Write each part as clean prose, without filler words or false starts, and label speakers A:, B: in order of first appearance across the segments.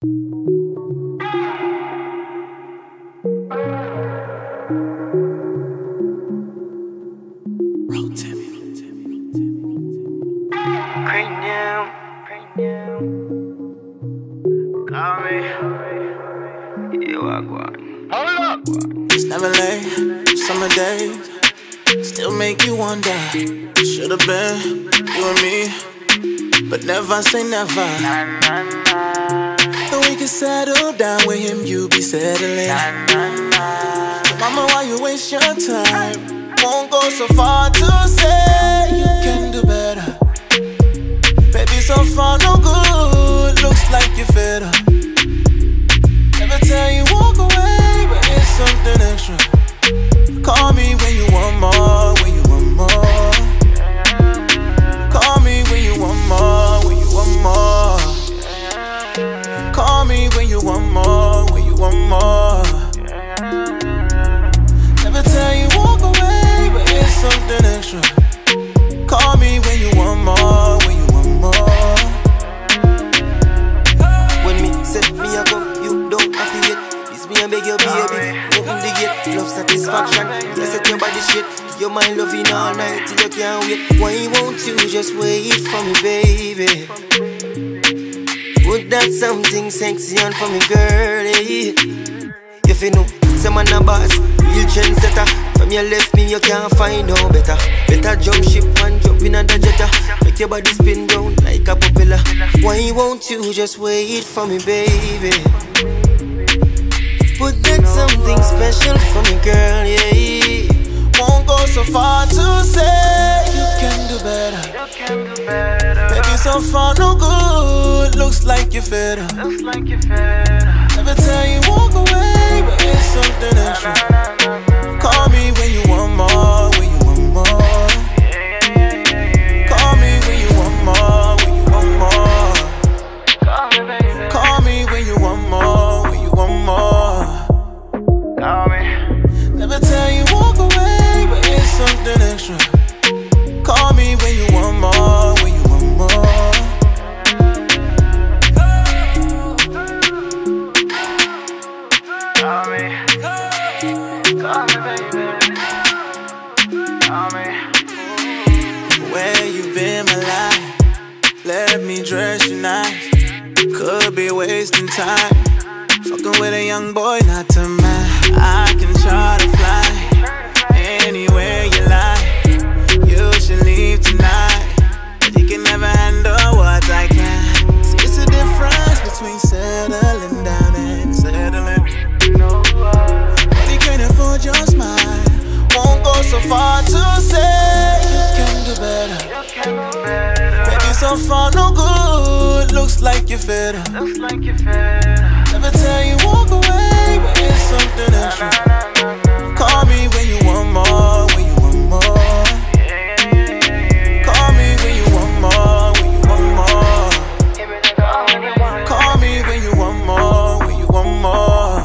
A: It's never late, summer days still make you wonder. Should've been you and me, but never say never. So we can settle down with him, you be settling. So mama, why you waste your time? Won't go so far to say you can do better. Baby, so far no good, looks like you're fed up. Never tell you walk away, but it's something extra. Call me when you want more, when you want more. Call me when you want more, when you want more. Call me when you want more, when you want more. Never tell you walk away, but it's something extra. Call me when you want more, when you want more.
B: When me say me a come, you don't have to yet. It's me a beg you baby, open the gate. Love satisfaction, you set your body shit. Your mind loving all night till you can't wait. Why won't you just wait for me, baby? Put that something sexy on for me, girlie. If you know, some man a boss, real trendsetter. From your left me, you can't find no better. Better jump ship and jump in on the jetta. Make your body spin round like a propeller. Why won't you just wait for me, baby? Put that something special for me, girl, yeah.
A: Won't go so far to say you can do better. Baby, so far no good, looks like you're fed up. Never tell you walk away, but it's something extra. Call me when you want more, when you want more. Call me when you want more, when you want more. Call me when you want more, when you want more. Never tell you walk away, but it's something extra. Call me when you want more, when you want more. Call me baby. Call me. Where you been, my life? Let me dress you nice. Could be wasting time. Fucking with a young boy, not to mind. I can try to fly anywhere you like. You should leave tonight, but you can never handle what I can. See, it's the difference between settling down and settling. But you can't afford your smile. Won't go so far to say you can do better. Baby, so far no good, looks like you're fed up. Never tell you walk away, but it's something extra. Call me when you want more, when you want more. Call me when you want more, when you want more. Call me when you want more, when you want more.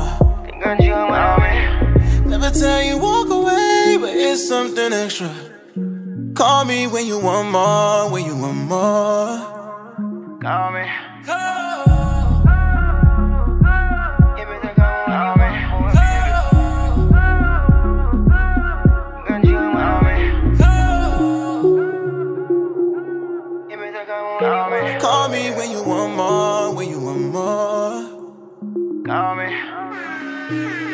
A: Never tell you walk away, but it's something extra. Call me when you want more, when you want more. Call me. Call me when you want more, when you want more. Call me.